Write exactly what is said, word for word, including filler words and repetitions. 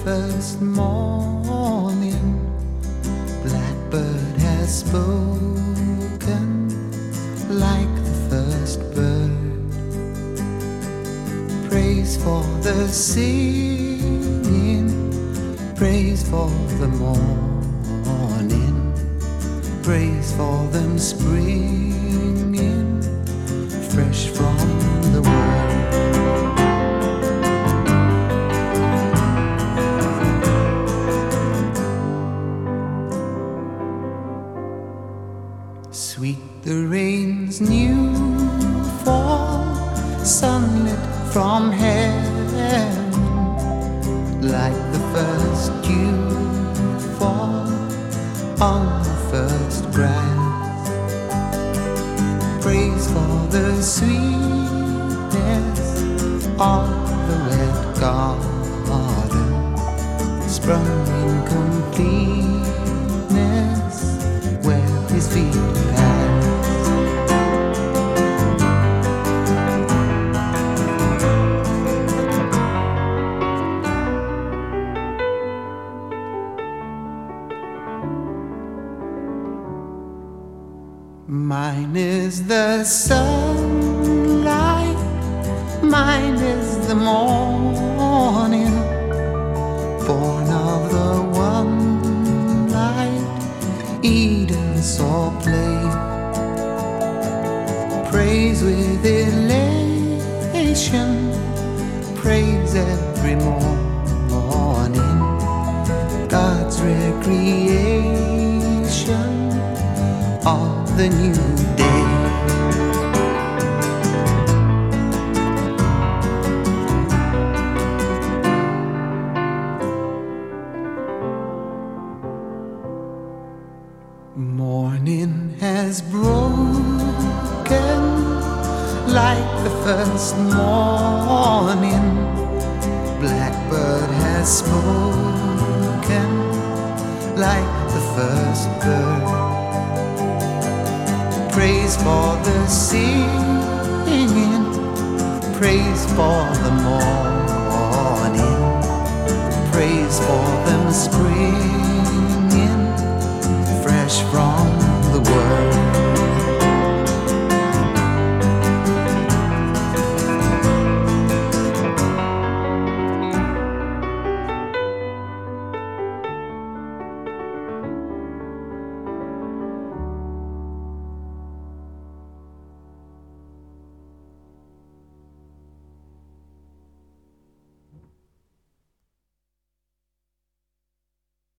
first morning, blackbird has spoken like the first bird. Praise for the singing, praise for the morning, praise for them springing fresh from the world. Sweet the rain's new fall, sunlit from heaven, like the first dew fall on the first grass. Praise for the sweetness of the wet garden, sprung in completeness where his feet pass. Mine is the sunlight, mine is the morning, born of the one light Eden saw play. Praise with elation, praise every morning, God's recreation of the new day. Morning has broken like the first morning, blackbird has spoken like the first bird. Praise for the singing, praise for the morning, praise for them springing fresh from the world.